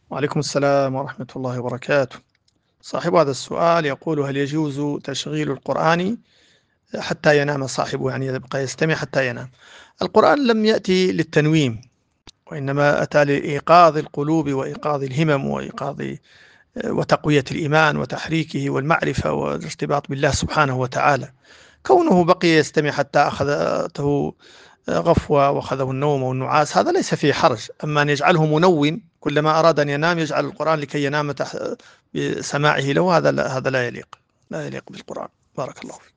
وعليكم السلام ورحمة الله وبركاته. صاحب هذا السؤال يقول: هل يجوز تشغيل القرآن حتى ينام صاحبه، يعني يبقى يستمع حتى ينام؟ القرآن لم يأتي للتنويم، وإنما أتى لإيقاظ القلوب وإيقاظ الهمم وتقوية الإيمان وتحريكه والمعرفة والارتباط بالله سبحانه وتعالى. كونه بقي يستمع حتى أخذته غفوة وأخذه النوم والنعاس، هذا ليس فيه حرج. أما أن يجعله منوم، كلما أراد أن ينام يجعل القرآن لكي ينام بسماعه له، هذا لا يليق بالقرآن. بارك الله فيك.